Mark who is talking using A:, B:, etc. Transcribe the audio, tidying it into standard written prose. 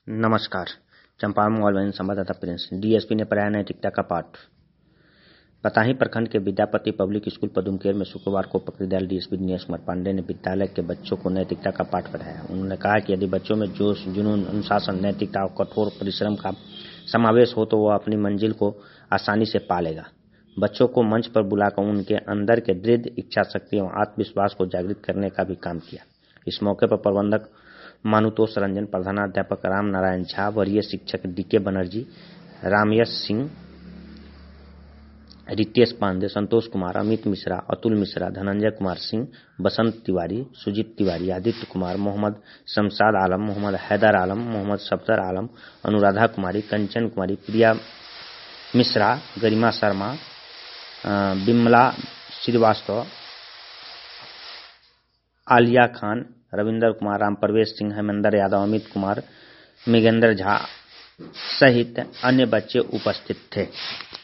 A: नमस्कार। चंपारण मोबाइल संवाददाता Prince. DSP ने पढ़ाया नैतिकता का पाठ। पताही प्रखंड के विद्यापति पब्लिक स्कूल पदुमकेर में शुक्रवार को प्रकृति डीएसपी दिनेश कुमार पांडे ने विद्यालय के बच्चों को नैतिकता का पाठ पढ़ाया। उन्होंने कहा कि यदि बच्चों में जोश, जुनून, अनुशासन, नैतिकता और कठोर परिश्रम का समावेश हो तो वह अपनी मंजिल को आसानी से पा लेगा। बच्चों को मंच पर बुलाकर उनके अंदर के दृढ़ इच्छा शक्ति और आत्मविश्वास को जागृत करने का भी काम किया। इस मौके पर प्रबंधक मानुतोष रंजन, प्रधानाध्यापक राम नारायण झा, वरीय शिक्षक डीके बनर्जी, रामयश सिंह, रितेश पांडे, संतोष कुमार, अमित मिश्रा, अतुल मिश्रा, धनंजय कुमार सिंह, बसंत तिवारी, सुजीत तिवारी, आदित्य कुमार, मोहम्मद शमशाद आलम, मोहम्मद हैदर आलम, मोहम्मद सफदर आलम, अनुराधा कुमारी, कंचन कुमारी, प्रिया मिश्रा, गरिमा शर्मा, बिमला श्रीवास्तव, आलिया खान, रविंदर कुमार, राम प्रवेश सिंह, हेमेंद्र यादव, अमित कुमार, मेघेंद्र झा सहित अन्य बच्चे उपस्थित थे।